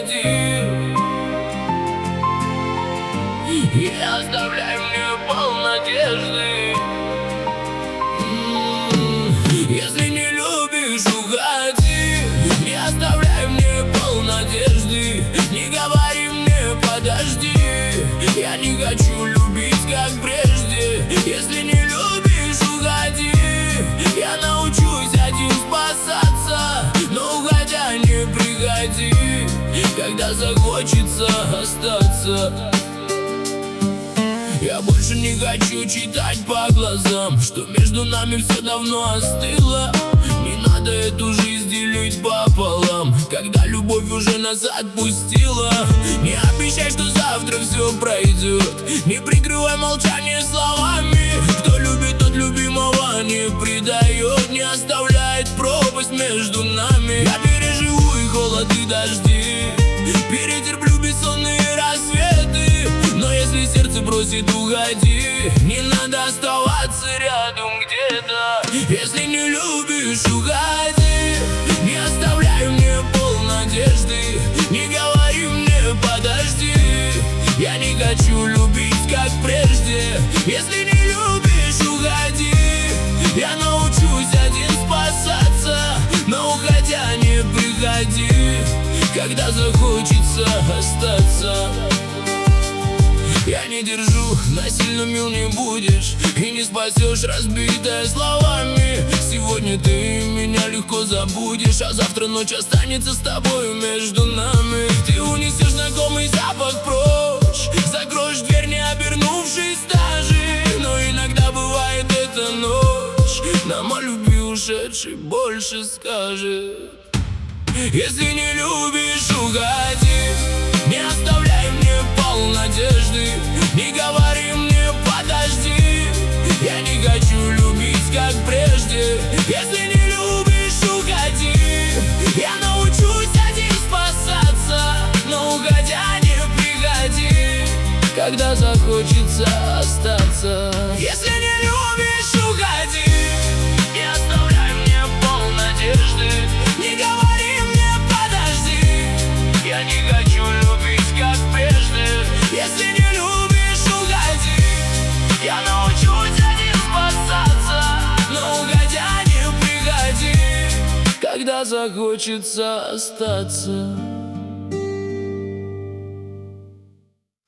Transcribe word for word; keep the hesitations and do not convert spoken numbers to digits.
уходи и оставляй мне пол надежды. Если не любишь, уходи, не оставляй мне пол надежды. Не говори мне подожди, я не хочу любить как прежде. Если не любишь, уходи, я научусь один спасаться. Но уходя не приходи, когда захочется остаться. Я больше не хочу читать по глазам, что между нами все давно остыло. Не надо эту жизнь делить пополам, когда любовь уже нас отпустила. Не обещай, что завтра все пройдет, не прикрывай молчание словами. Кто любит, тот любимого не предает, не оставляет пропасть между нами. Я переживу и холод, и дожди, перетерплю бессонные рассветы. Но если сердце просит уходи, не надо оставаться рядом где-то. Если не любишь, уходи, не оставляй мне пол надежды. Не говори мне подожди, я не хочу любить как прежде. Если не любишь, уходи, я научусь один спасаться. Но уходя не приходи, когда захочется остаться. Я не держу, насильно мил не будешь и не спасешь разбитое словами. Сегодня ты меня легко забудешь, а завтра ночь останется с тобой между нами. Ты унесешь знакомый запах прочь, закроешь дверь, не обернувшись даже. Но иногда бывает эта ночь, нам о любви ушедший больше скажет. Если не любишь, уходи, не оставляй мне пол надежды. Не говори мне подожди, я не хочу любить как прежде. Если не любишь, уходи, я научусь один спасаться. Но уходя не приходи, когда захочется остаться. Если не любишь, уходи, не оставляй мне пол надежды. Не говори мне подожди, я не хочу любить как прежде. Если не любишь, уходи, я научусь один спасаться. Но уходя не приходи, когда захочется остаться.